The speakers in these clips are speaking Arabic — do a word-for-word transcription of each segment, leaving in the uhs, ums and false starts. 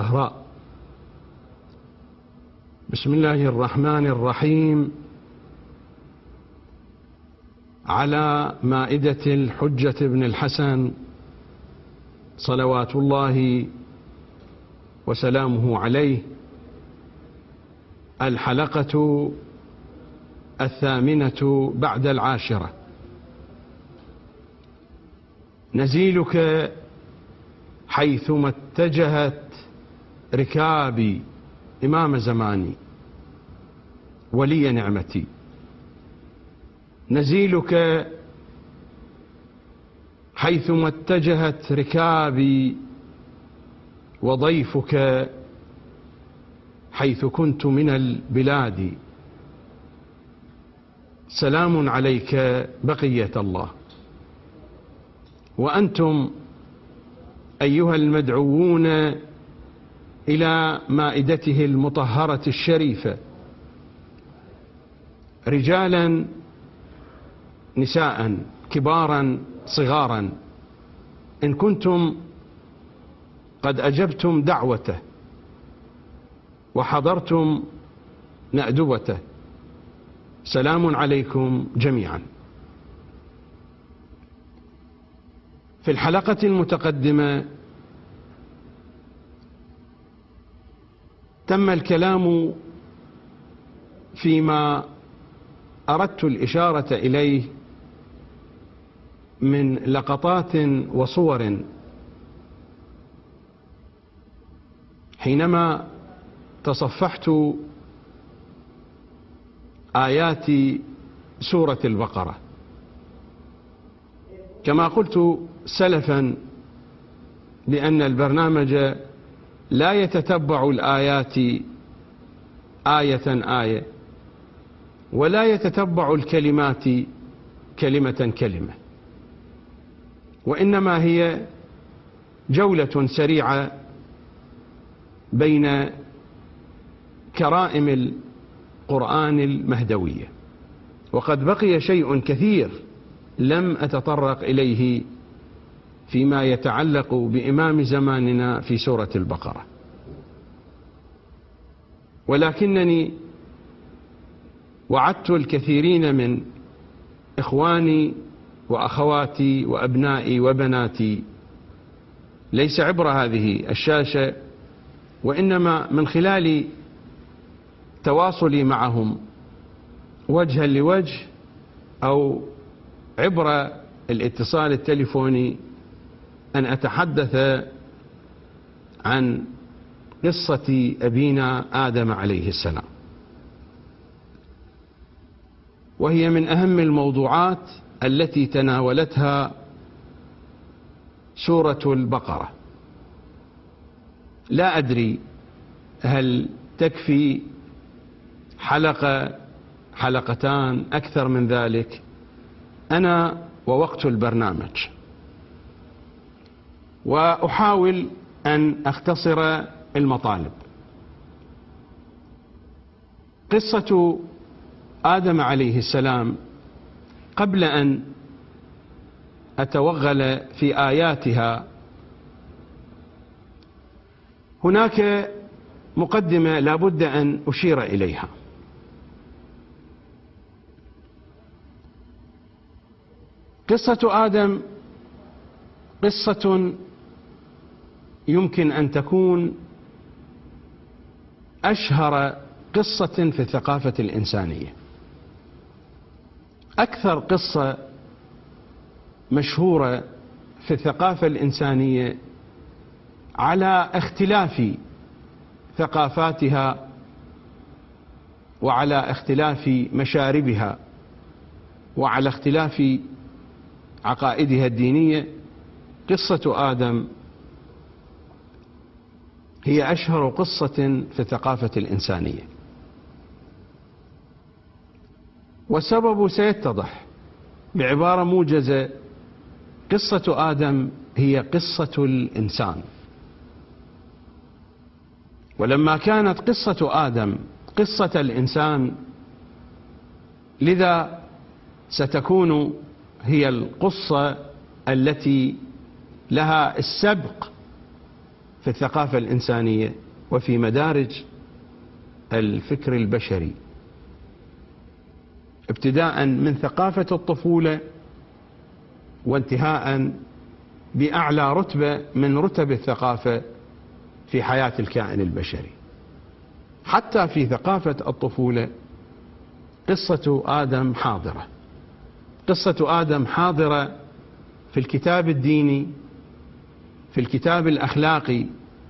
الزهراء. بسم الله الرحمن الرحيم. على مائدة الحجة بن الحسن صلوات الله وسلامه عليه، الحلقة الثامنة بعد العاشرة. نزيلك حيثما اتجهت ركابي إمام زماني ولي نعمتي. نزيلك حيثما اتجهت ركابي، وضيفك حيث كنت من البلاد. سلام عليك بقية الله. وأنتم أيها المدعوون إلى مائدته المطهرة الشريفة، رجالا نساء، كبارا صغارا، إن كنتم قد أجبتم دعوته وحضرتم نأدبته، سلام عليكم جميعا. في الحلقة المتقدمة تم الكلام فيما أردت الإشارة إليه من لقطات وصور حينما تصفحت آيات سورة البقرة. كما قلت سلفا بأن البرنامج لا يتتبع الآيات آية آية، ولا يتتبع الكلمات كلمة كلمة، وإنما هي جولة سريعة بين كرائم القرآن المهدوية. وقد بقي شيء كثير لم أتطرق إليه فيما يتعلق بإمام زماننا في سورة البقرة، ولكنني وعدت الكثيرين من إخواني وأخواتي وأبنائي وبناتي، ليس عبر هذه الشاشة وإنما من خلال تواصلي معهم وجها لوجه أو عبر الاتصال التليفوني، أن أتحدث عن قصة أبينا آدم عليه السلام، وهي من أهم الموضوعات التي تناولتها سورة البقرة. لا أدري هل تكفي حلقة، حلقتان، أكثر من ذلك. أنا ووقت البرنامج، وأحاول أن أختصر المطالب. قصة آدم عليه السلام، قبل أن أتوغل في آياتها، هناك مقدمة لا بد أن أشير إليها. قصة آدم قصة يمكن أن تكون أشهر قصة في الثقافة الإنسانية، أكثر قصة مشهورة في الثقافة الإنسانية على اختلاف ثقافاتها وعلى اختلاف مشاربها وعلى اختلاف عقائدها الدينية. قصة آدم هي أشهر قصة في الثقافة الإنسانية، والسبب سيتضح بعبارة موجزة. قصة آدم هي قصة الإنسان، ولما كانت قصة آدم قصة الإنسان، لذا ستكون هي القصة التي لها السبق في الثقافة الإنسانية وفي مدارج الفكر البشري، ابتداء من ثقافة الطفولة وانتهاء بأعلى رتبة من رتب الثقافة في حياة الكائن البشري. حتى في ثقافة الطفولة قصة آدم حاضرة، قصة آدم حاضرة في الكتاب الديني، في الكتاب الأخلاقي،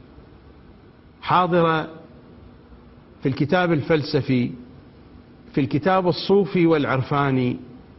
حاضرة في الكتاب الفلسفي، في الكتاب الصوفي والعرفاني،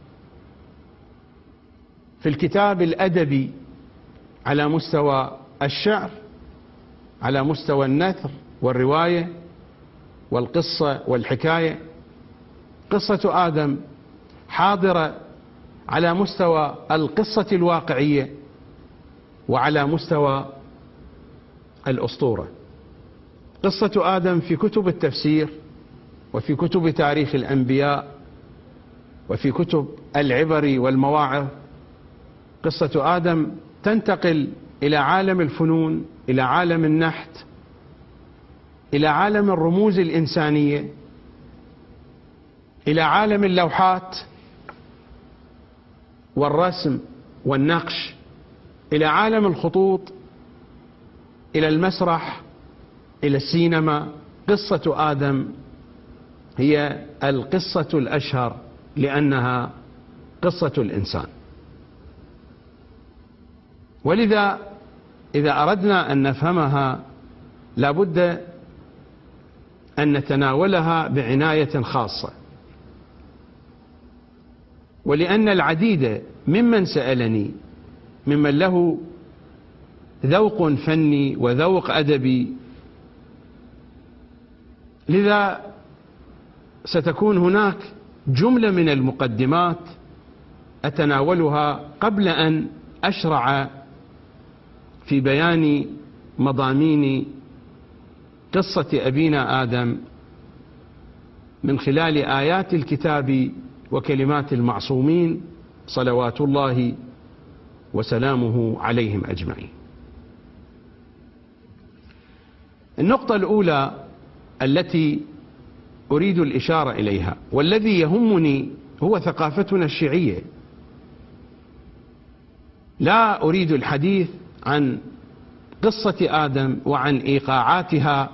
في الكتاب الأدبي على مستوى الشعر، على مستوى النثر والرواية والقصة والحكاية. قصة آدم حاضرة على مستوى القصة الواقعية وعلى مستوى الأسطورة. قصة آدم في كتب التفسير وفي كتب تاريخ الأنبياء وفي كتب العبر والمواعظ. قصة آدم تنتقل إلى عالم الفنون، إلى عالم النحت، إلى عالم الرموز الإنسانية، إلى عالم اللوحات والرسم والنقش، إلى عالم الخطوط، إلى المسرح، إلى السينما. قصة آدم هي القصة الأشهر لأنها قصة الإنسان. ولذا إذا أردنا أن نفهمها لابد أن نتناولها بعناية خاصة. ولأن العديد ممن سألني ممن له ذوق فني وذوق أدبي، لذا ستكون هناك جملة من المقدمات أتناولها قبل أن أشرع في بيان مضامين قصة أبينا آدم من خلال آيات الكتاب وكلمات المعصومين صلوات الله وسلامه عليهم أجمعين. النقطة الأولى التي أريد الإشارة إليها والذي يهمني هو ثقافتنا الشيعية. لا أريد الحديث عن قصة آدم وعن إيقاعاتها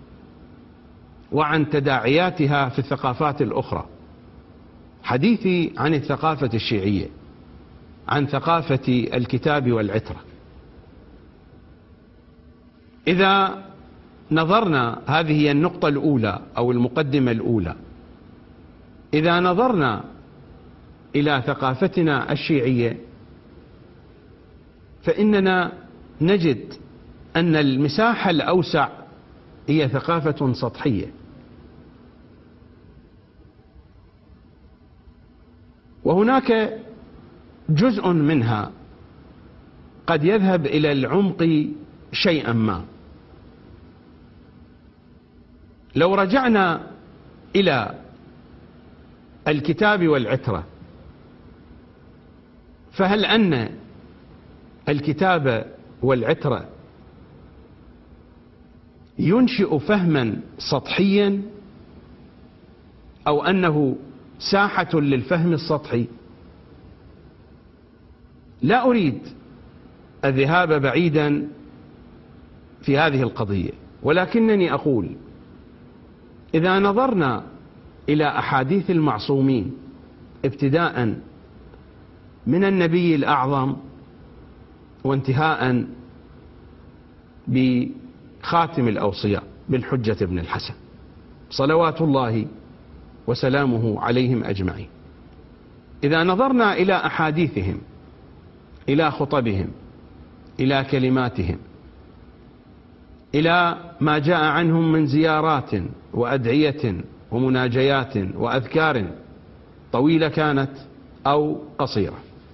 وعن تداعياتها في الثقافات الأخرى. حديثي عن الثقافة الشيعية، عن ثقافة الكتاب والعترة. إذا نظرنا، هذه هي النقطة الأولى أو المقدمة الأولى، إذا نظرنا إلى ثقافتنا الشيعية فإننا نجد أن المساحة الأوسع هي ثقافة سطحية، وهناك جزء منها قد يذهب إلى العمق شيئا ما. لو رجعنا إلى الكتاب والعترة، فهل أن الكتاب والعترة ينشئ فهما سطحيا أو أنه ساحة للفهم السطحي؟ لا أريد الذهاب بعيدا في هذه القضية، ولكنني أقول إذا نظرنا إلى أحاديث المعصومين ابتداء من النبي الأعظم وانتهاء بخاتم الأوصياء بالحجة بن الحسن صلوات الله وسلامه عليهم أجمعين، إذا نظرنا إلى أحاديثهم، إلى خطبهم، إلى كلماتهم، إلى ما جاء عنهم من زيارات وأدعية ومناجيات وأذكار طويلة كانت أو قصيرة،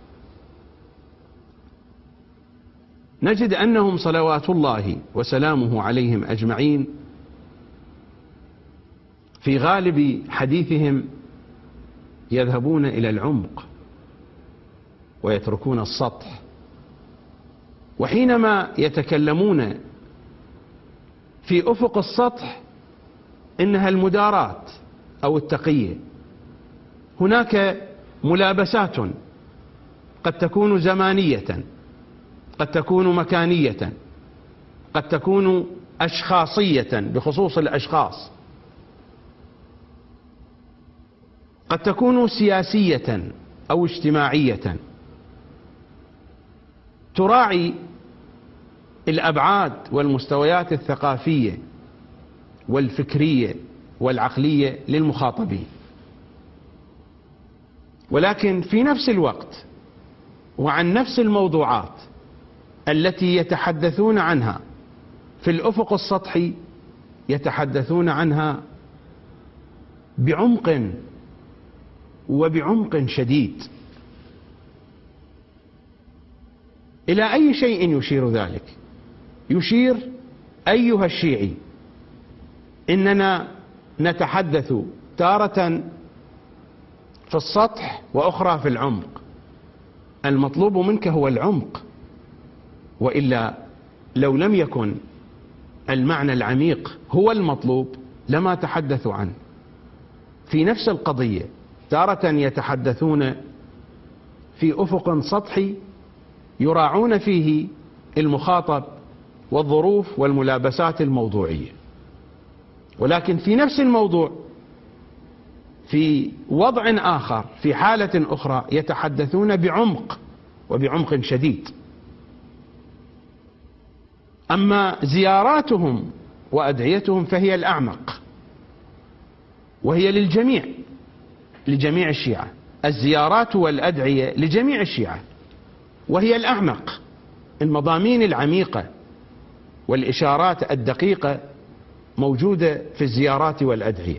نجد أنهم صلوات الله وسلامه عليهم أجمعين في غالب حديثهم يذهبون إلى العمق ويتركون السطح. وحينما يتكلمون في أفق السطح إنها المداراة أو التقية. هناك ملابسات قد تكون زمانية، قد تكون مكانية، قد تكون أشخاصية بخصوص الأشخاص، قد تكون سياسية أو اجتماعية، تراعي الأبعاد والمستويات الثقافية والفكرية والعقلية للمخاطبين. ولكن في نفس الوقت وعن نفس الموضوعات التي يتحدثون عنها في الأفق السطحي يتحدثون عنها بعمق وبعمق شديد. إلى أي شيء يشير ذلك؟ يشير أيها الشيعي إننا نتحدث تارة في السطح وأخرى في العمق. المطلوب منك هو العمق، وإلا لو لم يكن المعنى العميق هو المطلوب لما تحدثوا عنه. في نفس القضية تارة يتحدثون في أفق سطحي يراعون فيه المخاطب والظروف والملابسات الموضوعية، ولكن في نفس الموضوع في وضع آخر في حالة أخرى يتحدثون بعمق وبعمق شديد. أما زياراتهم وأدعيتهم فهي الأعمق، وهي للجميع، لجميع الشيعة. الزيارات والأدعية لجميع الشيعة، وهي الأعمق. المضامين العميقة والإشارات الدقيقة موجودة في الزيارات والأدعية.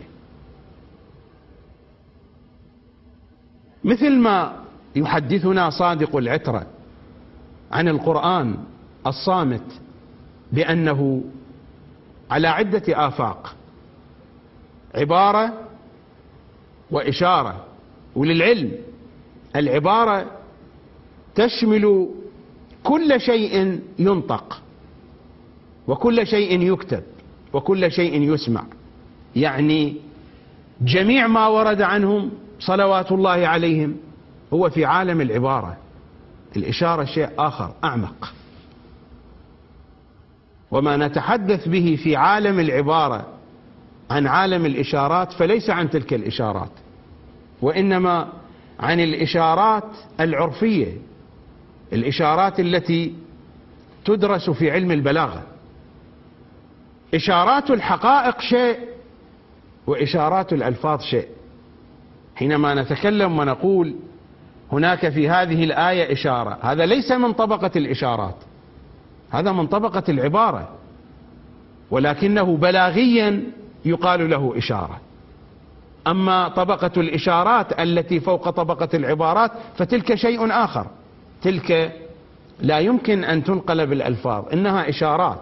مثل ما يحدثنا صادق العترة عن القرآن الصامت بأنه على عدة آفاق، عبارة وإشارة. وللعلم العبارة تشمل كل شيء ينطق وكل شيء يكتب وكل شيء يسمع، يعني جميع ما ورد عنهم صلوات الله عليهم هو في عالم العبارة. الإشارة شيء آخر أعمق، وما نتحدث به في عالم العبارة عن عالم الإشارات فليس عن تلك الإشارات، وإنما عن الإشارات العرفية، الإشارات التي تدرس في علم البلاغة. إشارات الحقائق شيء وإشارات الألفاظ شيء. حينما نتكلم ونقول هناك في هذه الآية إشارة، هذا ليس من طبقة الإشارات، هذا من طبقة العبارة، ولكنه بلاغيا يقال له إشارة. أما طبقة الإشارات التي فوق طبقة العبارات فتلك شيء آخر، تلك لا يمكن أن تنقل بالألفاظ، إنها إشارات.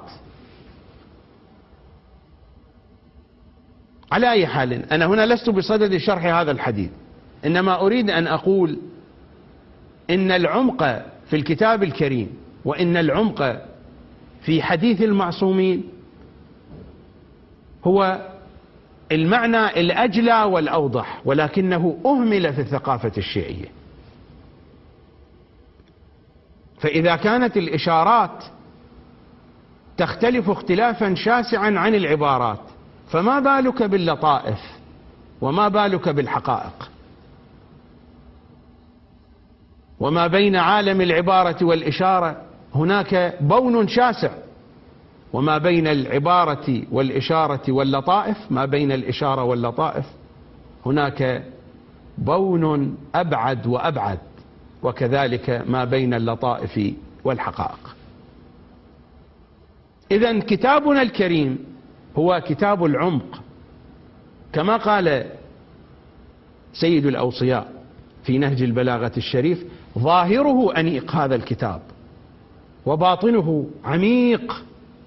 على أي حال أنا هنا لست بصدد شرح هذا الحديث، إنما أريد أن أقول إن العمق في الكتاب الكريم وإن العمق في حديث المعصومين هو المعنى الأجلى والأوضح، ولكنه أهمل في الثقافة الشيعية. فإذا كانت الإشارات تختلف اختلافا شاسعا عن العبارات، فما بالك باللطائف وما بالك بالحقائق؟ وما بين عالم العبارة والإشارة هناك بون شاسع، وما بين العبارة والإشارة واللطائف، ما بين الإشارة واللطائف هناك بون أبعد وأبعد، وكذلك ما بين اللطائف والحقائق. إذن كتابنا الكريم هو كتاب العمق، كما قال سيد الأوصياء في نهج البلاغة الشريف: ظاهره أنيق هذا الكتاب وباطنه عميق.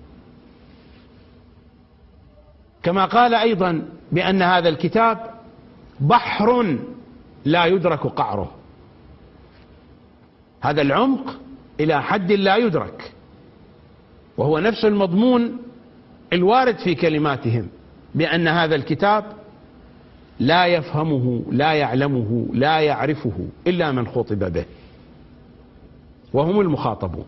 كما قال أيضا بأن هذا الكتاب بحر لا يدرك قعره. هذا العمق إلى حد لا يدرك، وهو نفس المضمون الوارد في كلماتهم بأن هذا الكتاب لا يفهمه لا يعلمه لا يعرفه إلا من خطب به، وهم المخاطبون.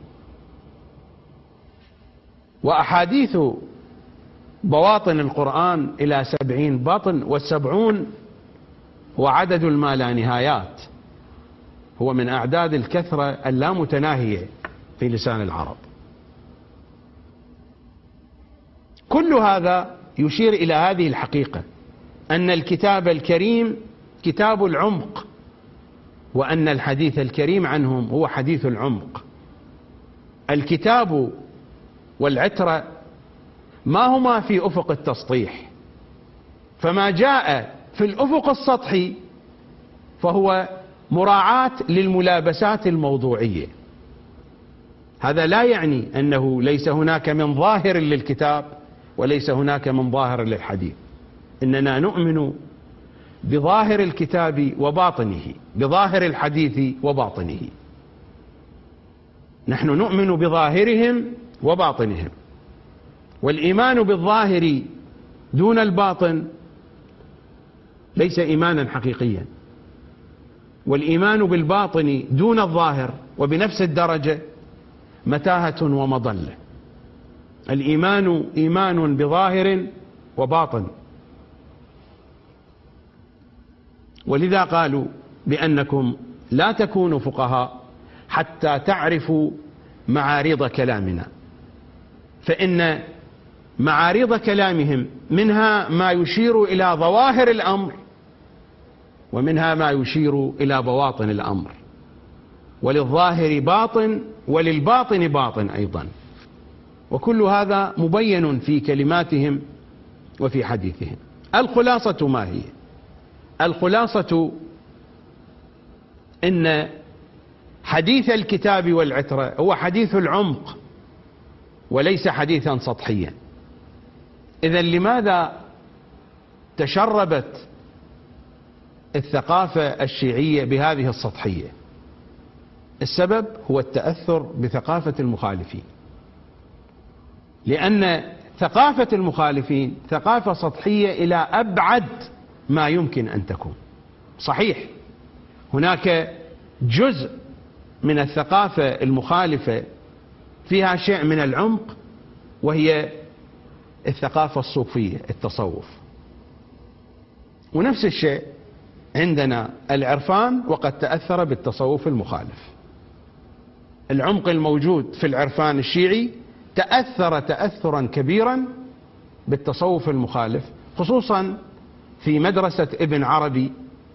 وأحاديث بواطن القرآن إلى سبعين بطن، والسبعون هو عدد ما لا نهايات، هو من أعداد الكثرة اللامتناهية في لسان العرب. كل هذا يشير إلى هذه الحقيقة، أن الكتاب الكريم كتاب العمق، وأن الحديث الكريم عنهم هو حديث العمق. الكتاب والعترة ما هما في أفق التسطيح، فما جاء في الأفق السطحي فهو مراعاة للملابسات الموضوعية. هذا لا يعني أنه ليس هناك من ظاهر للكتاب وليس هناك من ظاهر للحديث، إننا نؤمن بظاهر الكتاب وباطنه، بظاهر الحديث وباطنه. نحن نؤمن بظاهرهم وباطنهم، والإيمان بالظاهر دون الباطن ليس إيمانا حقيقيا، والإيمان بالباطن دون الظاهر وبنفس الدرجة متاهة ومضلة. الإيمان إيمان بظاهر وباطن، ولذا قالوا بأنكم لا تكونوا فقهاء حتى تعرفوا معارض كلامنا، فإن معارض كلامهم منها ما يشير إلى ظواهر الأمر، ومنها ما يشير إلى بواطن الأمر، وللظاهر باطن وللباطن باطن أيضا، وكل هذا مبين في كلماتهم وفي حديثهم. الخلاصة ما هي؟ الخلاصة إن حديث الكتاب والعترة هو حديث العمق وليس حديثا سطحيا. إذن لماذا تشربت الثقافة الشيعية بهذه السطحية؟ السبب هو التأثر بثقافة المخالفين، لأن ثقافة المخالفين ثقافة سطحية إلى أبعد ما يمكن أن تكون. صحيح هناك جزء من الثقافة المخالفة فيها شيء من العمق، وهي الثقافة الصوفية، التصوف. ونفس الشيء عندنا العرفان، وقد تأثر بالتصوف المخالف. العمق الموجود في العرفان الشيعي تأثر تأثرا كبيرا بالتصوف المخالف، خصوصا في مدرسة ابن عربي،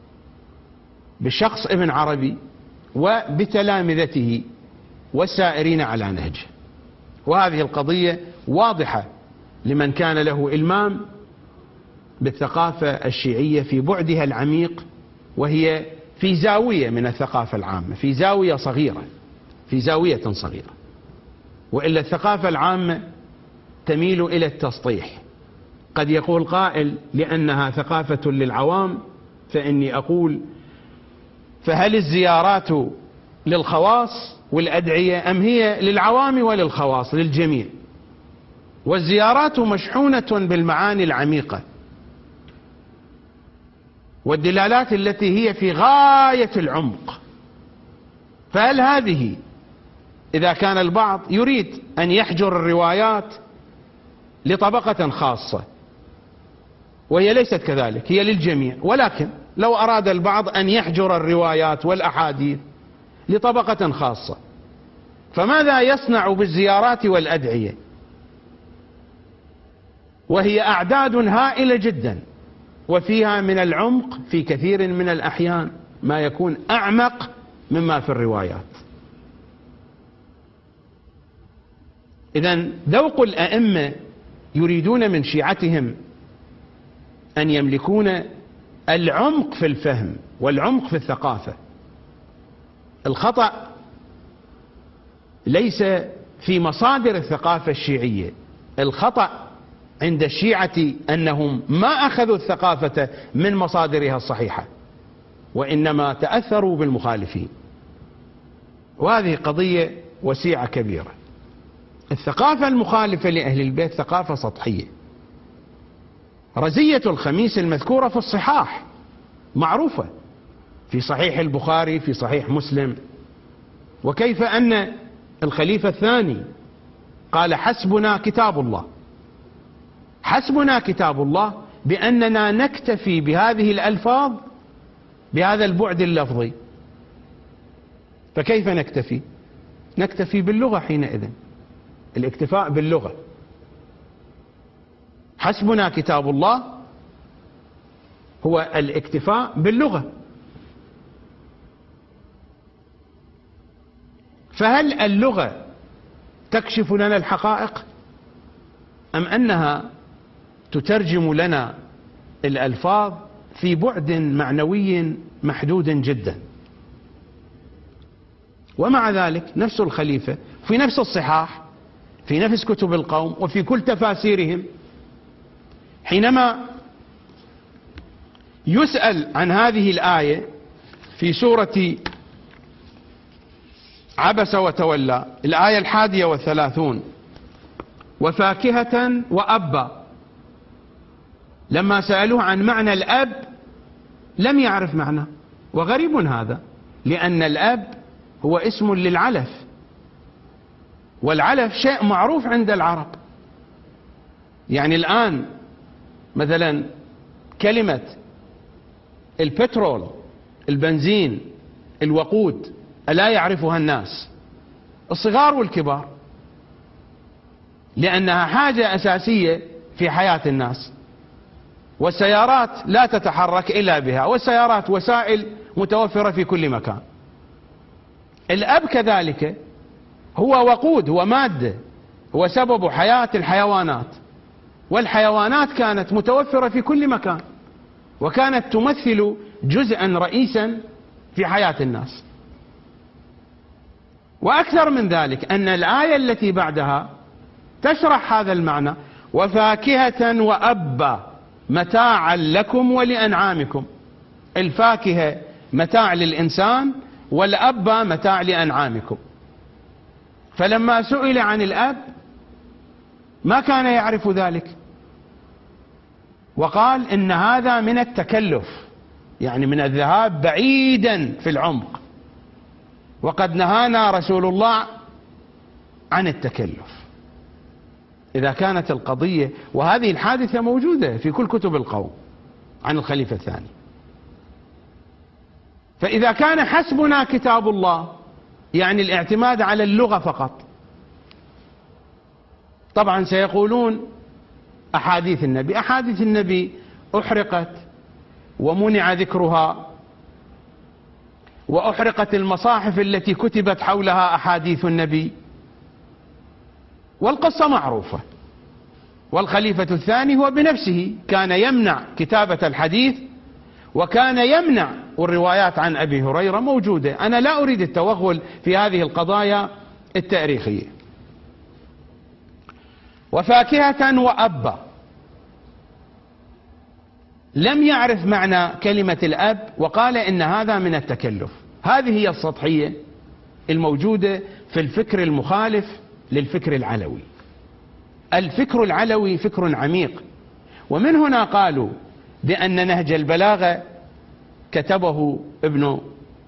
بشخص ابن عربي وبتلامذته والسائرين على نهجه. وهذه القضية واضحة لمن كان له إلمام بالثقافة الشيعية في بعدها العميق، وهي في زاوية من الثقافة العامة، في زاوية صغيرة، في زاوية صغيرة. وإلا الثقافة العامة تميل إلى التسطيح. قد يقول قائل لأنها ثقافة للعوام، فإني أقول فهل الزيارات للخواص والأدعية أم هي للعوام وللخواص للجميع؟ والزيارات مشحونة بالمعاني العميقة والدلالات التي هي في غاية العمق. فهل هذه إذا كان البعض يريد أن يحجر الروايات لطبقة خاصة، وهي ليست كذلك، هي للجميع، ولكن لو أراد البعض أن يحجر الروايات والأحاديث لطبقة خاصة، فماذا يصنع بالزيارات والأدعية وهي أعداد هائلة جدا، وفيها من العمق في كثير من الأحيان ما يكون أعمق مما في الروايات؟ إذن ذوق الأئمة يريدون من شيعتهم أن يملكون العمق في الفهم والعمق في الثقافة. الخطأ ليس في مصادر الثقافة الشيعية، الخطأ عند الشيعة أنهم ما أخذوا الثقافة من مصادرها الصحيحة، وإنما تأثروا بالمخالفين. وهذه قضية وسيعة كبيرة. الثقافة المخالفة لأهل البيت ثقافة سطحية. رزية الخميس المذكورة في الصحاح معروفة، في صحيح البخاري، في صحيح مسلم. وكيف أن الخليفة الثاني قال حسبنا كتاب الله، حسبنا كتاب الله، بأننا نكتفي بهذه الألفاظ بهذا البعد اللفظي. فكيف نكتفي؟ نكتفي باللغة حينئذ، الاكتفاء باللغة. حسبنا كتاب الله هو الاكتفاء باللغة. فهل اللغة تكشف لنا الحقائق أم أنها تترجم لنا الألفاظ في بعد معنوي محدود جدا؟ ومع ذلك نفس الخليفة في نفس الصحاح، في نفس كتب القوم، وفي كل تفاسيرهم، حينما يسأل عن هذه الآية في سورة عبس وتولى، الآية الحادية والثلاثون، وفاكهة وأبا، لما سألوه عن معنى الأب لم يعرف معنى. وغريب هذا، لأن الأب هو اسم للعلف، والعلف شيء معروف عند العرب. يعني الآن مثلا كلمة البترول، البنزين، الوقود، ألا يعرفها الناس الصغار والكبار؟ لأنها حاجة أساسية في حياة الناس، والسيارات لا تتحرك إلا بها، والسيارات وسائل متوفرة في كل مكان. الأب كذلك هو وقود، هو مادة، هو سبب حياة الحيوانات، والحيوانات كانت متوفرة في كل مكان، وكانت تمثل جزءا رئيسا في حياة الناس. وأكثر من ذلك أن الآية التي بعدها تشرح هذا المعنى، وفاكهة وأبا متاعا لكم ولأنعامكم. الفاكهة متاع للإنسان، والأبا متاع لأنعامكم. فلما سئل عن الأب ما كان يعرف ذلك، وقال إن هذا من التكلف، يعني من الذهاب بعيدا في العمق، وقد نهانا رسول الله عن التكلف. إذا كانت القضية، وهذه الحادثة موجودة في كل كتب القوم عن الخليفة الثاني، فإذا كان حسبنا كتاب الله يعني الاعتماد على اللغة فقط، طبعا سيقولون أحاديث النبي، أحاديث النبي أحرقت ومنع ذكرها، وأحرقت المصاحف التي كتبت حولها أحاديث النبي، والقصة معروفة. والخليفة الثاني هو بنفسه كان يمنع كتابة الحديث، وكان يمنع، والروايات عن أبي هريرة موجودة. أنا لا أريد التوغل في هذه القضايا التاريخية. وفاكهة وأبا، لم يعرف معنى كلمة الأب، وقال إن هذا من التكلف. هذه هي السطحية الموجودة في الفكر المخالف للفكر العلوي. الفكر العلوي فكر عميق، ومن هنا قالوا بأن نهج البلاغة كتبه ابن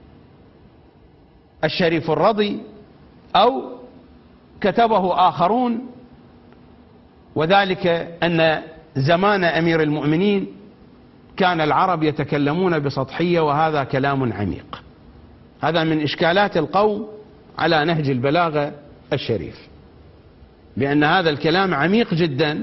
الشريف الرضي أو كتبه آخرون، وذلك أن زمان أمير المؤمنين كان العرب يتكلمون بسطحية، وهذا كلام عميق. هذا من إشكالات القوم على نهج البلاغة الشريف، بأن هذا الكلام عميق جدا،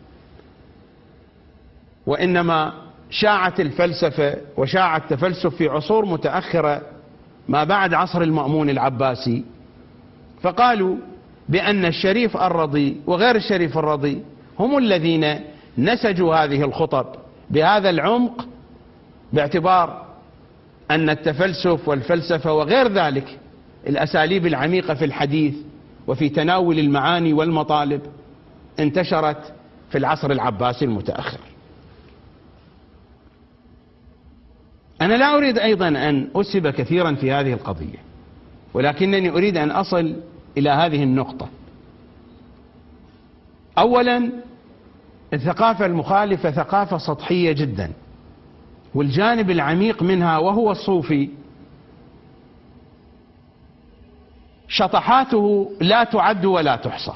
وإنما شاعت الفلسفة وشاع التفلسف في عصور متأخرة ما بعد عصر المأمون العباسي، فقالوا بأن الشريف الرضي وغير الشريف الرضي هم الذين نسجوا هذه الخطب بهذا العمق، باعتبار أن التفلسف والفلسفة وغير ذلك الأساليب العميقة في الحديث وفي تناول المعاني والمطالب انتشرت في العصر العباسي المتأخر. أنا لا أريد أيضا أن أسهب كثيرا في هذه القضية، ولكنني أريد أن أصل إلى هذه النقطة. أولا، الثقافة المخالفة ثقافة سطحية جدا، والجانب العميق منها وهو الصوفي شطحاته لا تعد ولا تحصى.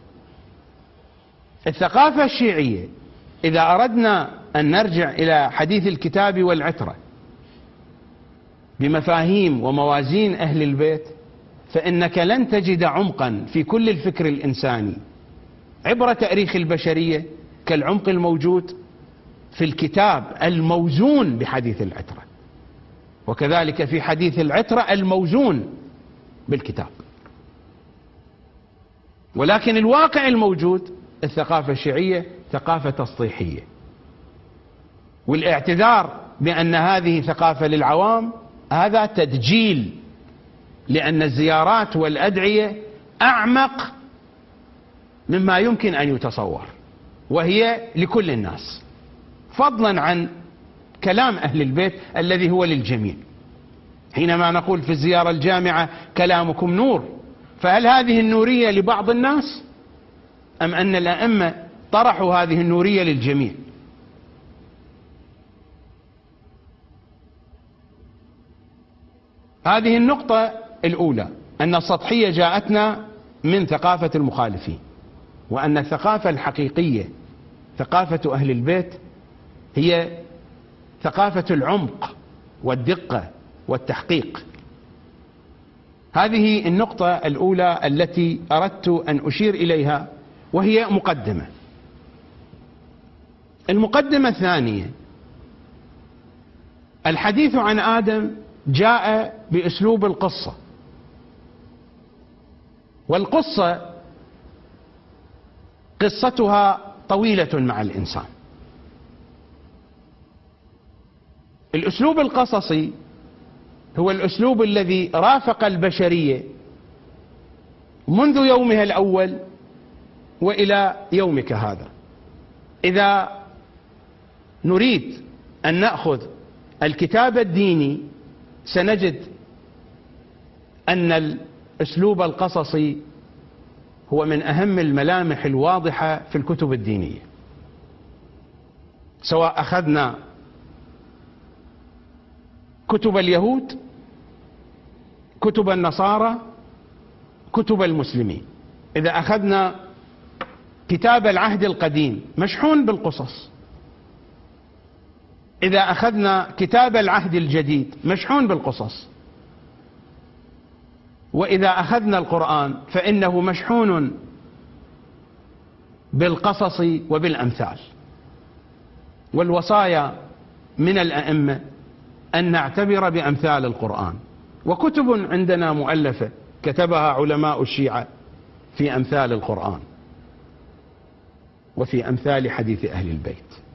الثقافة الشيعية إذا أردنا أن نرجع إلى حديث الكتاب والعترة بمفاهيم وموازين أهل البيت، فإنك لن تجد عمقا في كل الفكر الإنساني عبر تاريخ البشرية كالعمق الموجود في الكتاب الموزون بحديث العترة، وكذلك في حديث العترة الموزون بالكتاب. ولكن الواقع الموجود الثقافة الشيعية ثقافة تسطيحية، والاعتذار بأن هذه ثقافة للعوام هذا تدجيل، لأن الزيارات والأدعية أعمق مما يمكن أن يتصور، وهي لكل الناس فضلا عن كلام أهل البيت الذي هو للجميع. حينما نقول في الزيارة الجامعة كلامكم نور، فهل هذه النورية لبعض الناس أم أن الأئمة طرحوا هذه النورية للجميع؟ هذه النقطة الأولى، أن السطحية جاءتنا من ثقافة المخالفين، وأن الثقافة الحقيقية ثقافة أهل البيت هي ثقافة العمق والدقة والتحقيق. هذه النقطة الأولى التي أردت أن أشير إليها، وهي مقدمة. المقدمة الثانية، الحديث عن آدم جاء بأسلوب القصة، والقصة قصتها طويلة مع الإنسان. الأسلوب القصصي هو الأسلوب الذي رافق البشرية منذ يومها الأول وإلى يومك هذا. إذا نريد أن نأخذ الكتاب الديني سنجد أن الأسلوب القصصي هو من أهم الملامح الواضحة في الكتب الدينية، سواء أخذنا كتب اليهود، كتب النصارى، كتب المسلمين. إذا أخذنا كتاب العهد القديم مشحون بالقصص، إذا أخذنا كتاب العهد الجديد مشحون بالقصص، وإذا أخذنا القرآن فإنه مشحون بالقصص وبالأمثال. والوصايا من الأئمة أن نعتبر بأمثال القرآن، وكتب عندنا مؤلفة كتبها علماء الشيعة في أمثال القرآن وفي أمثال حديث أهل البيت.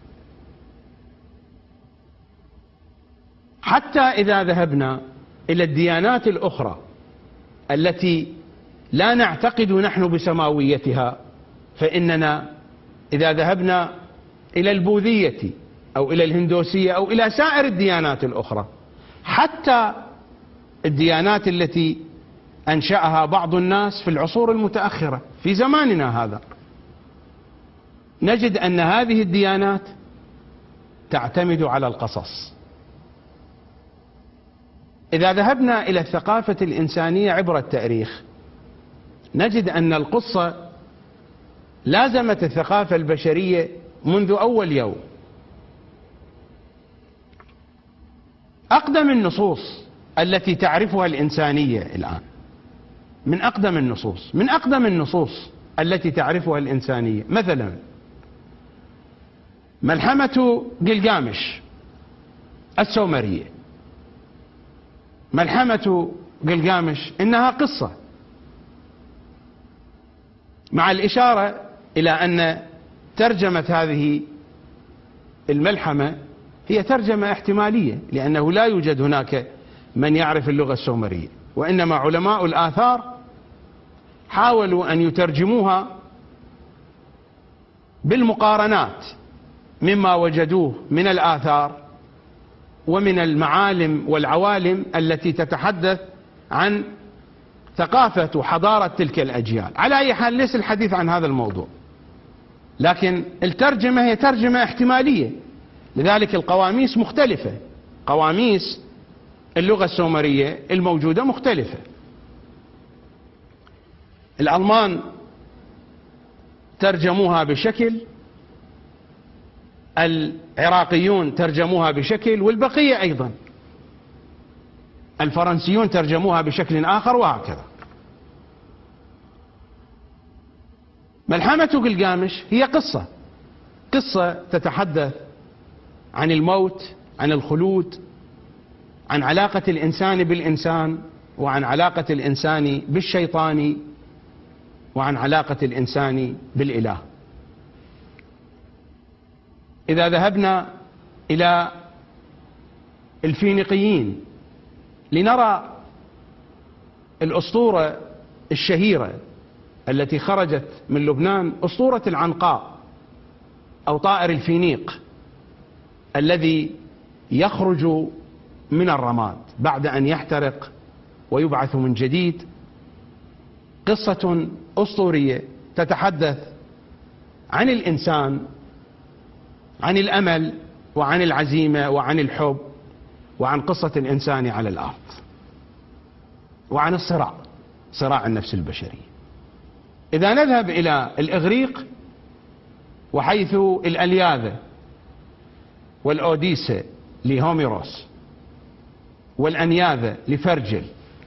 حتى إذا ذهبنا إلى الديانات الأخرى التي لا نعتقد نحن بسماويتها، فإننا إذا ذهبنا إلى البوذية أو إلى الهندوسية أو إلى سائر الديانات الأخرى، حتى الديانات التي أنشأها بعض الناس في العصور المتأخرة في زماننا هذا، نجد أن هذه الديانات تعتمد على القصص. إذا ذهبنا إلى الثقافة الإنسانية عبر التاريخ نجد أن القصة لازمت الثقافة البشرية منذ أول يوم. أقدم النصوص التي تعرفها الإنسانية الآن، من أقدم النصوص من أقدم النصوص التي تعرفها الإنسانية مثلا ملحمة جلجامش السومرية. ملحمة جلجامش إنها قصة، مع الإشارة إلى أن ترجمة هذه الملحمة هي ترجمة احتمالية، لأنه لا يوجد هناك من يعرف اللغة السومرية، وإنما علماء الآثار حاولوا أن يترجموها بالمقارنات مما وجدوه من الآثار ومن المعالم والعوالم التي تتحدث عن ثقافة وحضارة تلك الأجيال. على أي حال ليس الحديث عن هذا الموضوع، لكن الترجمة هي ترجمة احتمالية، لذلك القواميس مختلفة. قواميس اللغة السومرية الموجودة مختلفة. الألمان ترجموها بشكل، العراقيون ترجموها بشكل، والبقية أيضا، الفرنسيون ترجموها بشكل آخر، وهكذا. ملحمة قلقامش هي قصة قصة تتحدث عن الموت، عن الخلود، عن علاقة الإنسان بالإنسان، وعن علاقة الإنسان بالشيطان، وعن علاقة الإنسان بالإله. إذا ذهبنا إلى الفينيقيين لنرى الأسطورة الشهيرة التي خرجت من لبنان، أسطورة العنقاء أو طائر الفينيق الذي يخرج من الرماد بعد أن يحترق ويبعث من جديد. قصة أسطورية تتحدث عن الإنسان، عن الأمل وعن العزيمة وعن الحب وعن قصة الإنسان على الأرض، وعن الصراع، صراع النفس البشرية. إذا نذهب إلى الإغريق، وحيث الألياذة والأوديسة لهوميروس والأنياذة لفرجل،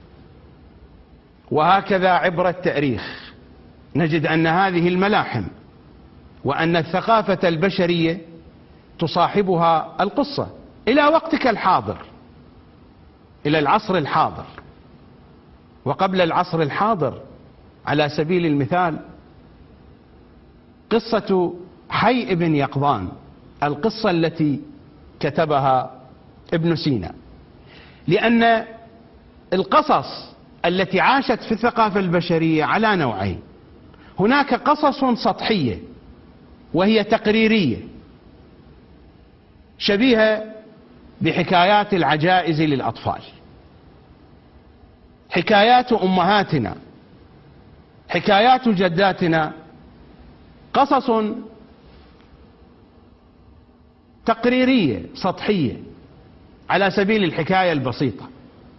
وهكذا عبر التاريخ، نجد أن هذه الملاحم وأن الثقافة البشرية تصاحبها القصة إلى وقتك الحاضر، إلى العصر الحاضر. وقبل العصر الحاضر على سبيل المثال قصة حي بن يقظان، القصة التي كتبها ابن سينا، لأن القصص التي عاشت في الثقافة البشرية على نوعين. هناك قصص سطحية وهي تقريرية شبيهة بحكايات العجائز للأطفال، حكايات أمهاتنا، حكايات جداتنا، قصص تقريرية سطحية على سبيل الحكاية البسيطة.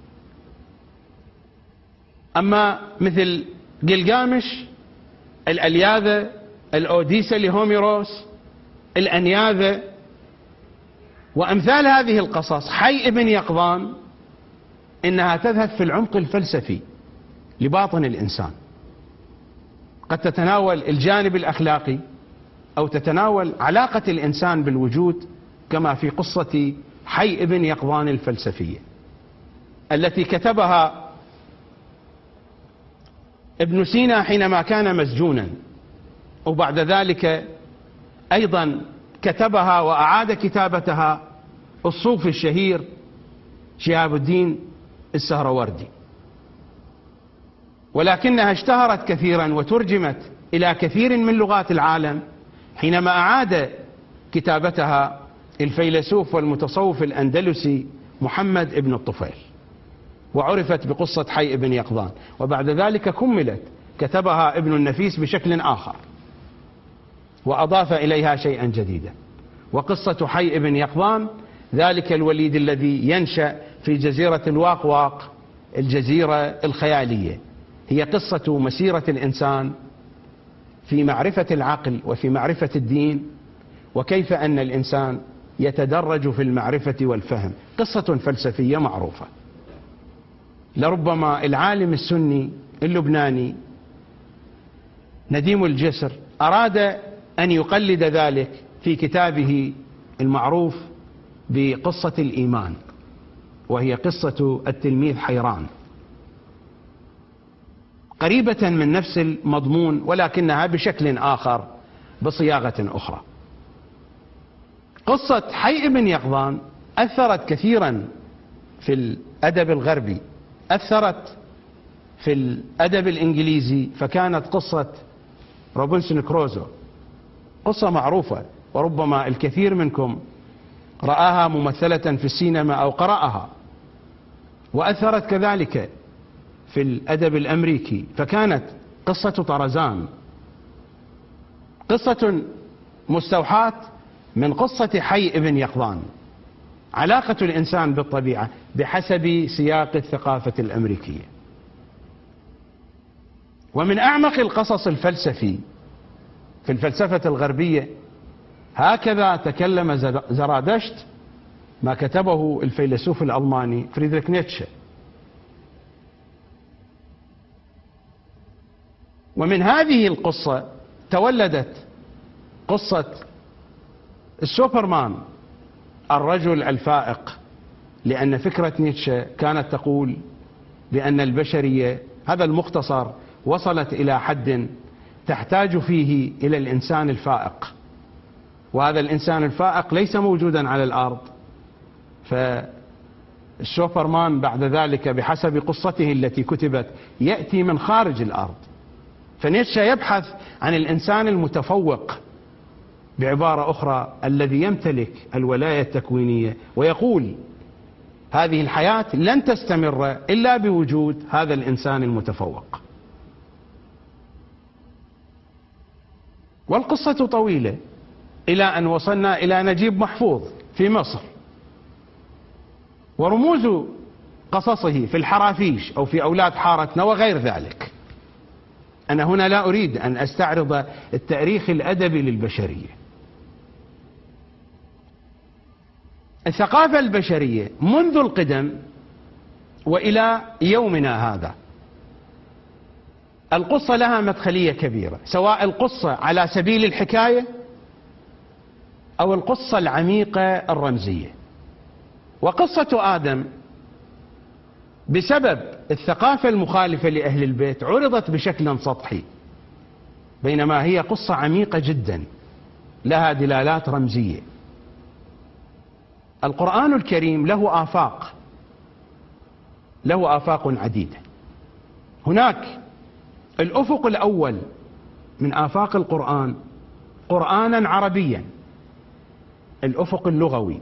أما مثل قلقامش، الألياذة، الأوديسة لهوميروس، الأنياذة وأمثال هذه القصص، حي ابن يقظان، إنها تذهب في العمق الفلسفي لباطن الإنسان. قد تتناول الجانب الأخلاقي أو تتناول علاقة الإنسان بالوجود، كما في قصة حي ابن يقظان الفلسفية التي كتبها ابن سينا حينما كان مسجونا، وبعد ذلك أيضا كتبها وأعاد كتابتها الصوفي الشهير شهاب الدين السهروردي، ولكنها اشتهرت كثيرا وترجمت إلى كثير من لغات العالم حينما أعاد كتابتها الفيلسوف والمتصوف الأندلسي محمد ابن الطفيل، وعرفت بقصة حي ابن يقظان. وبعد ذلك كملت، كتبها ابن النفيس بشكل آخر وأضاف إليها شيئا جديدا. وقصة حي ابن يقظان ذلك الوليد الذي ينشأ في جزيرة الواقواق، الجزيرة الخيالية، هي قصة مسيرة الإنسان في معرفة العقل وفي معرفة الدين، وكيف أن الإنسان يتدرج في المعرفة والفهم. قصة فلسفية معروفة. لربما العالم السني اللبناني نديم الجسر أراد أن يقلد ذلك في كتابه المعروف بقصة الإيمان، وهي قصة التلميذ حيران، قريبة من نفس المضمون ولكنها بشكل آخر بصياغة أخرى. قصة حي ابن يقظان أثرت كثيرا في الأدب الغربي، أثرت في الأدب الإنجليزي، فكانت قصة روبنسون كروزو قصة معروفة، وربما الكثير منكم رآها ممثلة في السينما أو قرأها. وأثرت كذلك في الأدب الأمريكي، فكانت قصة طرزان، قصة مستوحاة من قصة حي ابن يقظان، علاقة الإنسان بالطبيعة بحسب سياق الثقافة الأمريكية. ومن أعمق القصص الفلسفي في الفلسفة الغربية، هكذا تكلم زرادشت ما كتبه الفيلسوف الألماني فريدريك نيتشه. ومن هذه القصة تولدت قصة السوبرمان، الرجل الفائق، لأن فكرة نيتشه كانت تقول بأن البشرية، هذا المختصر، وصلت إلى حد تحتاج فيه إلى الإنسان الفائق، وهذا الإنسان الفائق ليس موجودا على الأرض. فالسوبرمان بعد ذلك بحسب قصته التي كتبت يأتي من خارج الأرض. فنيتشه يبحث عن الإنسان المتفوق، بعبارة أخرى الذي يمتلك الولاية التكوينية، ويقول هذه الحياة لن تستمر إلا بوجود هذا الإنسان المتفوق. والقصة طويلة إلى أن وصلنا إلى نجيب محفوظ في مصر، ورموز قصصه في الحرافيش أو في أولاد حارتنا وغير ذلك. أنا هنا لا أريد أن أستعرض التاريخ الأدبي للبشرية. الثقافة البشرية منذ القدم وإلى يومنا هذا، القصة لها مدخلية كبيرة، سواء القصة على سبيل الحكاية أو القصة العميقة الرمزية. وقصة آدم بسبب الثقافة المخالفة لأهل البيت عرضت بشكل سطحي، بينما هي قصة عميقة جدا لها دلالات رمزية. القرآن الكريم له آفاق، له آفاق عديدة. هناك الأفق الأول من آفاق القرآن قرآنا عربيا، الأفق اللغوي،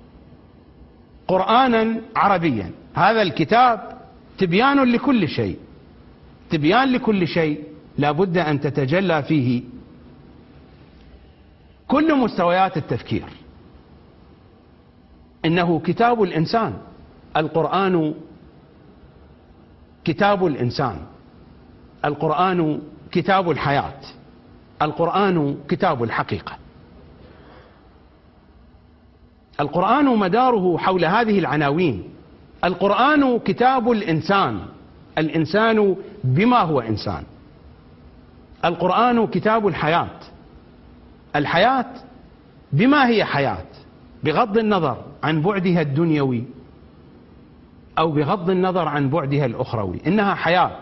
قرآنا عربيا. هذا الكتاب تبيان لكل شيء، تبيان لكل شيء، لا بد أن تتجلى فيه كل مستويات التفكير. إنه كتاب الإنسان، القرآن كتاب الإنسان، القرآن كتاب الحياة، القرآن كتاب الحقيقة. القرآن مداره حول هذه العناوين. القرآن كتاب الإنسان، الإنسان بما هو إنسان. القرآن كتاب الحياة، الحياة بما هي حياة، بغض النظر عن بعدها الدنيوي أو بغض النظر عن بعدها الأخروي، إنها حياة.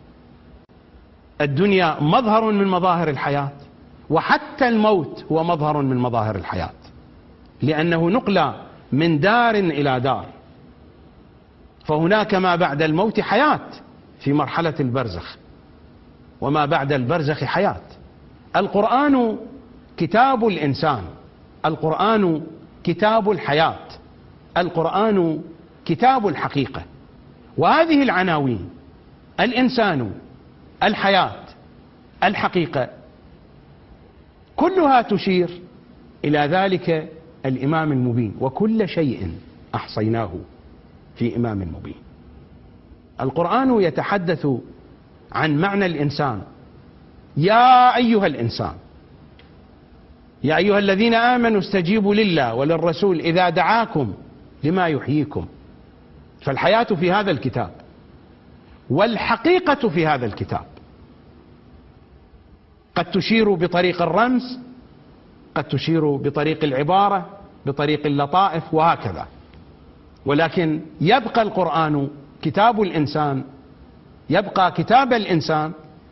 الدنيا مظهر من مظاهر الحياة، وحتى الموت هو مظهر من مظاهر الحياة، لأنه نقلة من دار إلى دار. فهناك ما بعد الموت حياة في مرحلة البرزخ، وما بعد البرزخ حياة. القرآن كتاب الإنسان، القرآن كتاب الحياة، القرآن كتاب الحقيقة. وهذه العناوين، الإنسان، الحياة، الحقيقة، كلها تشير إلى ذلك الإمام المبين. وكل شيء أحصيناه في إمام مبين. القرآن يتحدث عن معنى الإنسان. يا أيها الإنسان، يا أيها الذين آمنوا استجيبوا لله وللرسول إذا دعاكم لما يحييكم. فالحياة في هذا الكتاب، والحقيقة في هذا الكتاب. قد تشير بطريق الرمز، قد تشير بطريق العبارة، بطريق اللطائف، وهكذا. ولكن يبقى القرآن كتاب الإنسان، يبقى كتاب الإنسان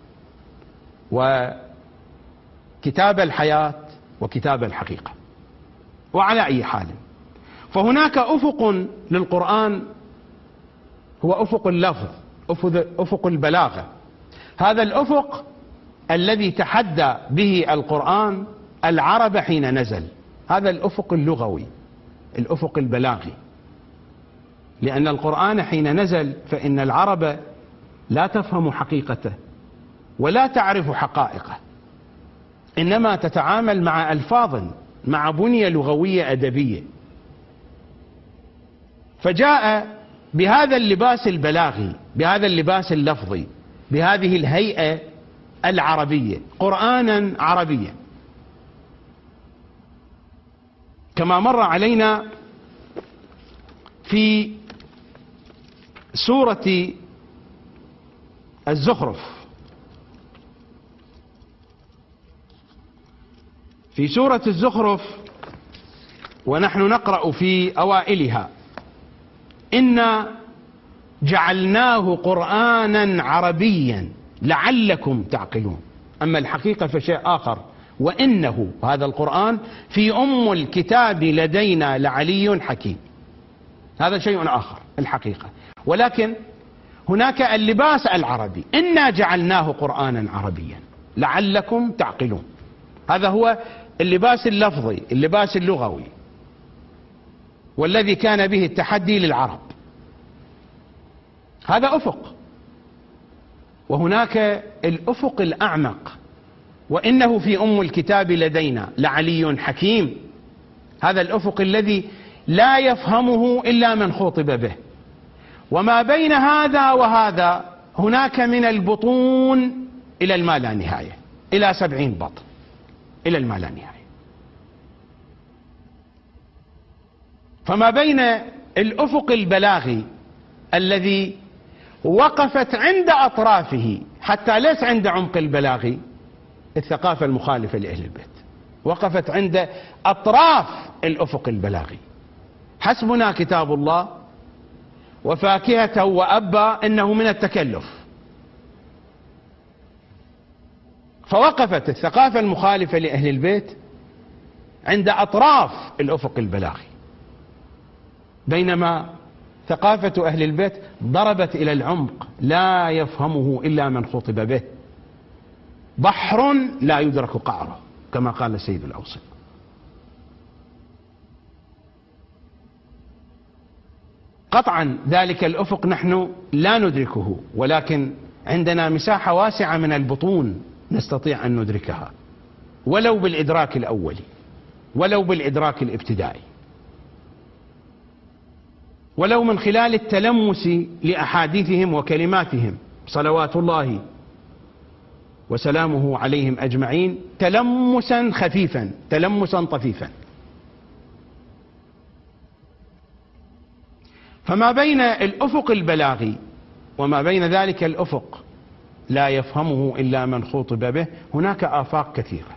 وكتاب الحياة وكتاب الحقيقة. وعلى أي حال، فهناك أفق للقرآن هو أفق اللفظ، أفق البلاغة. هذا الأفق الذي تحدى به القرآن العرب حين نزل، هذا الأفق اللغوي، الأفق البلاغي. لأن القرآن حين نزل فإن العرب لا تفهم حقيقته ولا تعرف حقائقه. إنما تتعامل مع ألفاظ، مع بنية لغوية أدبية، فجاء بهذا اللباس البلاغي، بهذا اللباس اللفظي، بهذه الهيئة العربية، قرآنا عربيا، كما مر علينا في سورة الزخرف. في سورة الزخرف ونحن نقرأ في أوائلها: إنا جعلناه قرآنا عربيا لعلكم تعقلون. أما الحقيقة فشيء آخر، وإنه هذا القرآن في أم الكتاب لدينا لعلي حكيم. هذا شيء آخر الحقيقة، ولكن هناك اللباس العربي. إنا جعلناه قرآنا عربيا لعلكم تعقلون، هذا هو اللباس اللفظي، اللباس اللغوي، والذي كان به التحدي للعرب. هذا أفق، وهناك الأفق الأعمق: وإنه في أم الكتاب لدينا لعلي حكيم. هذا الأفق الذي لا يفهمه إلا من خوطب به. وما بين هذا وهذا هناك من البطون إلى الما لا نهاية، إلى سبعين بطن إلى الما لا نهاية. فما بين الأفق البلاغي الذي وقفت عند أطرافه، حتى ليس عند عمق البلاغي، الثقافة المخالفة لأهل البيت وقفت عند أطراف الأفق البلاغي: حسبنا كتاب الله، وفاكهة وأبا إنه من التكلف. فوقفت الثقافة المخالفة لأهل البيت عند أطراف الأفق البلاغي، بينما ثقافة أهل البيت ضربت إلى العمق لا يفهمه إلا من خطب به. بحر لا يدرك قعره، كما قال السيد الأوصي. قطعا ذلك الأفق نحن لا ندركه، ولكن عندنا مساحة واسعة من البطون نستطيع أن ندركها، ولو بالإدراك الأولي، ولو بالإدراك الابتدائي، ولو من خلال التلمس لأحاديثهم وكلماتهم صلوات الله وسلامه عليهم أجمعين، تلمسا خفيفا، تلمسا طفيفا. فما بين الأفق البلاغي وما بين ذلك الأفق لا يفهمه إلا من خوطب به هناك آفاق كثيرة.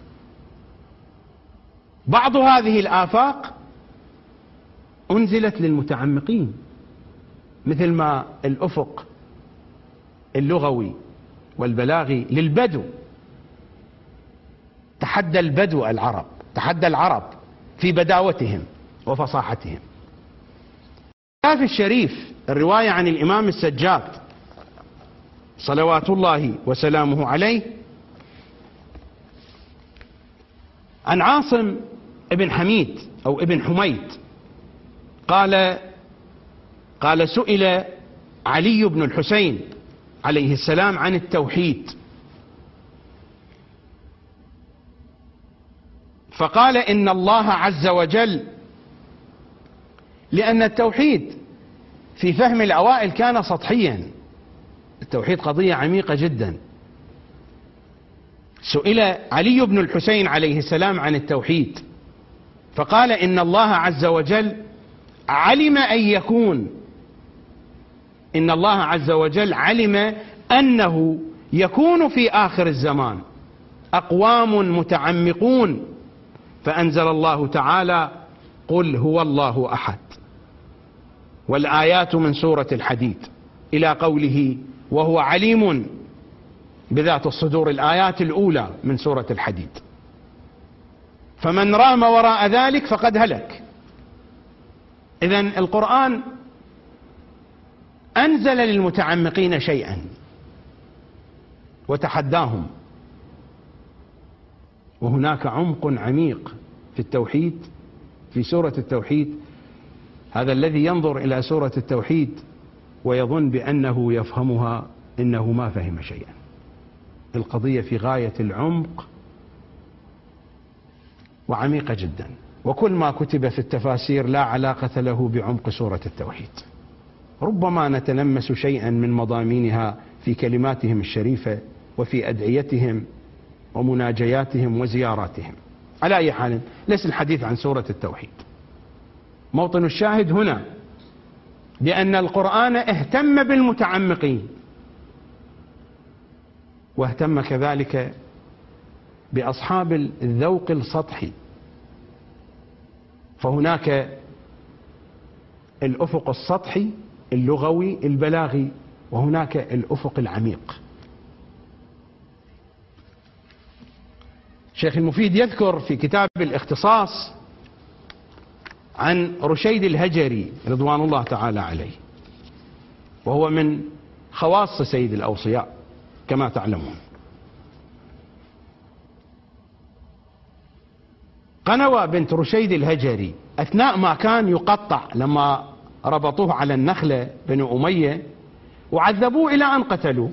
بعض هذه الآفاق أنزلت للمتعمقين، مثل ما الأفق اللغوي والبلاغي للبدو. تحدى البدو العرب، تحدى العرب في بداوتهم وفصاحتهم. في الشريف الرواية عن الإمام السجاد صلوات الله وسلامه عليه عن عاصم ابن حميد أو ابن حميد قال قال سئل علي بن الحسين عليه السلام عن التوحيد، فقال إن الله عز وجل، لأن التوحيد في فهم الأوائل كان سطحيا، التوحيد قضية عميقة جدا. سئل علي بن الحسين عليه السلام عن التوحيد فقال إن الله عز وجل علم أن يكون، إن الله عز وجل علم أنه يكون في آخر الزمان أقوام متعمقون، فأنزل الله تعالى قل هو الله أحد، والآيات من سورة الحديد إلى قوله وهو عليم بذات الصدور، الآيات الأولى من سورة الحديد. فمن رام وراء ذلك فقد هلك. إذن القرآن أنزل للمتعمقين شيئا وتحداهم، وهناك عمق عميق في التوحيد، في سورة التوحيد. هذا الذي ينظر إلى سورة التوحيد ويظن بأنه يفهمها إنه ما فهم شيئا. القضية في غاية العمق وعميقة جدا، وكل ما كتب في التفاسير لا علاقة له بعمق سورة التوحيد. ربما نتلمس شيئا من مضامينها في كلماتهم الشريفة وفي أدعيتهم ومناجياتهم وزياراتهم. على أي حال ليس الحديث عن سورة التوحيد. موطن الشاهد هنا بأن القرآن اهتم بالمتعمقين، واهتم كذلك بأصحاب الذوق السطحي. فهناك الأفق السطحي اللغوي البلاغي، وهناك الأفق العميق. شيخ المفيد يذكر في كتاب الاختصاص عن رشيد الهجري رضوان الله تعالى عليه، وهو من خواص سيد الأوصياء كما تعلمون. قنوة بنت رشيد الهجري أثناء ما كان يقطع، لما ربطوه على النخلة بن أمية وعذبوه إلى أن قتلوه،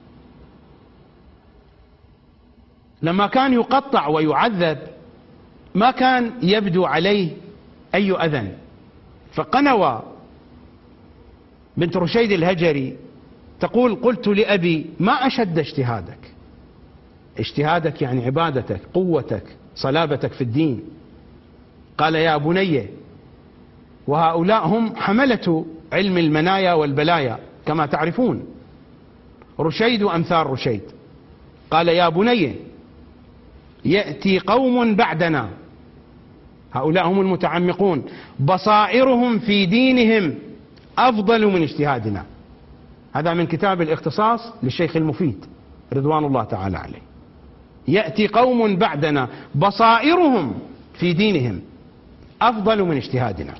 لما كان يقطع ويعذب ما كان يبدو عليه أي أذى. فقنوة بنت رشيد الهجري تقول: قلت لأبي: ما أشد اجتهادك؟ اجتهادك يعني عبادتك، قوتك، صلابتك في الدين. قال: يا بني، وهؤلاء هم حملة علم المنايا والبلايا كما تعرفون، رشيد وأمثال رشيد. قال: يا بني، يأتي قوم بعدنا، هؤلاء هم المتعمقون، بصائرهم في دينهم أفضل من اجتهادنا. هذا من كتاب الاختصاص للشيخ المفيد رضوان الله تعالى عليه. يأتي قوم بعدنا بصائرهم في دينهم أفضل من اجتهادنا.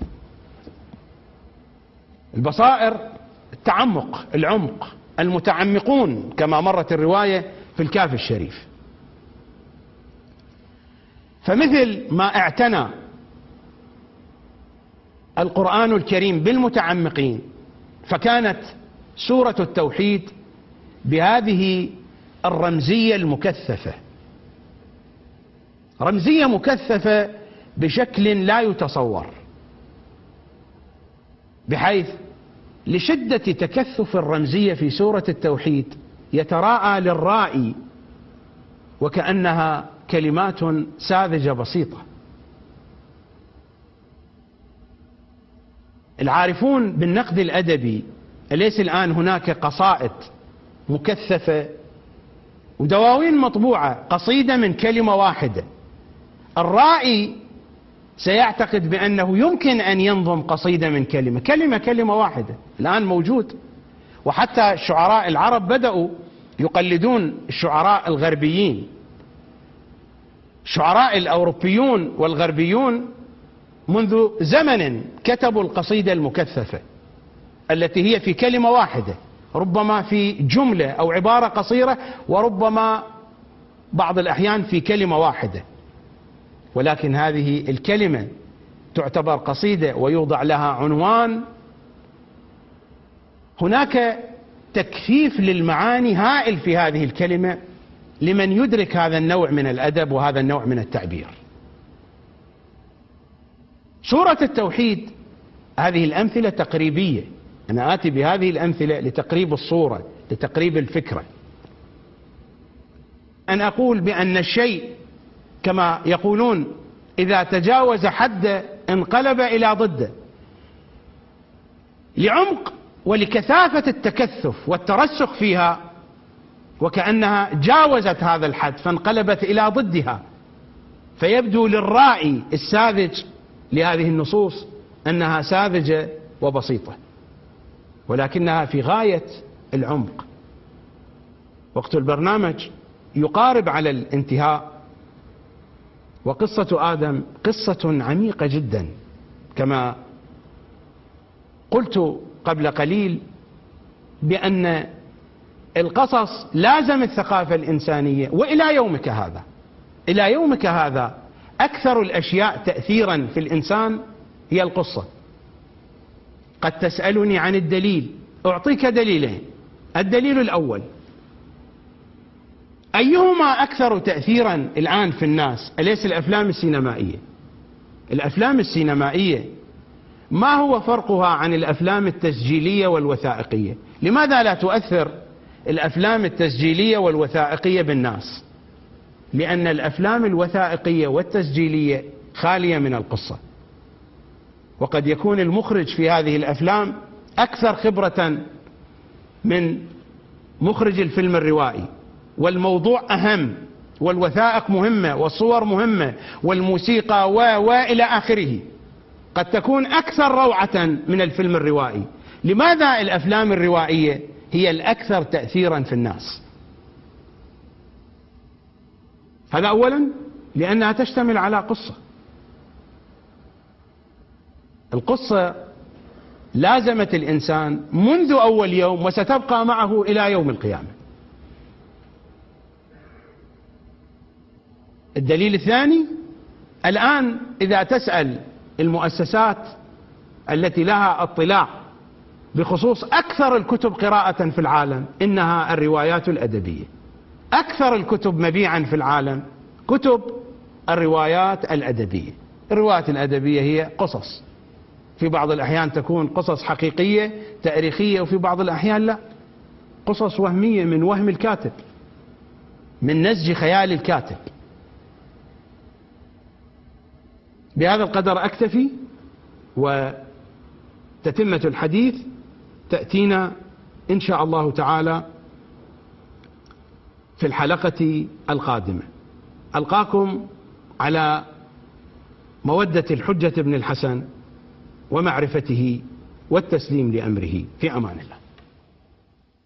البصائر التعمق، العمق، المتعمقون كما مرت الرواية في الكافي الشريف. فمثل ما اعتنى القرآن الكريم بالمتعمقين، فكانت سورة التوحيد بهذه الرمزية المكثفة، رمزية مكثفة بشكل لا يتصور، بحيث لشدة تكثف الرمزية في سورة التوحيد يتراءى للرائي وكأنها كلمات ساذجة بسيطة. العارفون بالنقد الأدبي، أليس الآن هناك قصائد مكثفة ودواوين مطبوعة، قصيدة من كلمة واحدة؟ الرائي سيعتقد بأنه يمكن أن ينظم قصيدة من كلمة، كلمة كلمة واحدة الآن موجود. وحتى الشعراء العرب بدأوا يقلدون الشعراء الغربيين. الشعراء الأوروبيون والغربيون منذ زمن كتبوا القصيدة المكثفة التي هي في كلمة واحدة، ربما في جملة أو عبارة قصيرة، وربما بعض الأحيان في كلمة واحدة، ولكن هذه الكلمة تعتبر قصيدة ويوضع لها عنوان. هناك تكثيف للمعاني هائل في هذه الكلمة لمن يدرك هذا النوع من الأدب وهذا النوع من التعبير. سورة التوحيد هذه الأمثلة تقريبية، أنا آتي بهذه الأمثلة لتقريب الصورة، لتقريب الفكرة. أن أقول بأن الشيء كما يقولون إذا تجاوز حده انقلب إلى ضده، لعمق ولكثافة التكثف والترسخ فيها، وكأنها جاوزت هذا الحد فانقلبت إلى ضدها، فيبدو للرائي الساذج لهذه النصوص أنها ساذجة وبسيطة، ولكنها في غاية العمق. وقت البرنامج يقارب على الانتهاء، وقصة آدم قصة عميقة جدا كما قلت قبل قليل، بأن القصص لازم الثقافة الإنسانية. وإلى يومك هذا، إلى يومك هذا أكثر الأشياء تأثيرا في الإنسان هي القصة. قد تسألني عن الدليل، أعطيك دليلين. الدليل الأول: أيهما أكثر تأثيرا الآن في الناس؟ أليس الأفلام السينمائية؟ الأفلام السينمائية ما هو فرقها عن الأفلام التسجيلية والوثائقية؟ لماذا لا تؤثر الأفلام التسجيلية والوثائقية بالناس؟ لأن الأفلام الوثائقية والتسجيلية خالية من القصة، وقد يكون المخرج في هذه الأفلام أكثر خبرة من مخرج الفيلم الروائي، والموضوع أهم، والوثائق مهمة، والصور مهمة، والموسيقى و وإلى آخره، قد تكون أكثر روعة من الفيلم الروائي. لماذا الأفلام الروائية هي الأكثر تأثيرا في الناس؟ هذا أولا، لأنها تشتمل على قصة. القصة لازمت الإنسان منذ أول يوم وستبقى معه إلى يوم القيامة. الدليل الثاني، الآن إذا تسأل المؤسسات التي لها اطلاع بخصوص أكثر الكتب قراءة في العالم، إنها الروايات الأدبية. أكثر الكتب مبيعا في العالم كتب الروايات الأدبية. الروايات الأدبية هي قصص، في بعض الأحيان تكون قصص حقيقية تاريخية، وفي بعض الأحيان لا، قصص وهمية من وهم الكاتب، من نسج خيال الكاتب. بهذا القدر أكتفي، وتتمة الحديث تأتينا إن شاء الله تعالى في الحلقة القادمة. ألقاكم على مودة الحجة بن الحسن ومعرفته والتسليم لأمره، في أمان الله.